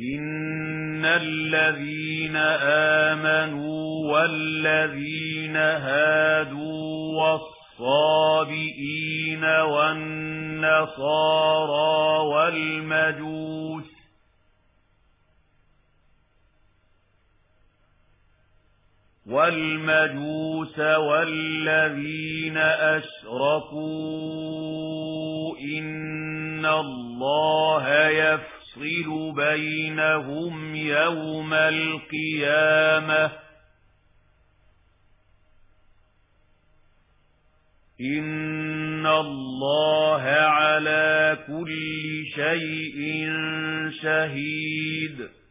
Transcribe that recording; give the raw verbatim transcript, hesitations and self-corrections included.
إن الذين آمنوا والذين هادوا والصابئين والنصارى والمجوس والمجوس والذين أشركوا إن الله يفصل بينهم يوم القيامة إن الله على كل شيء شهيد.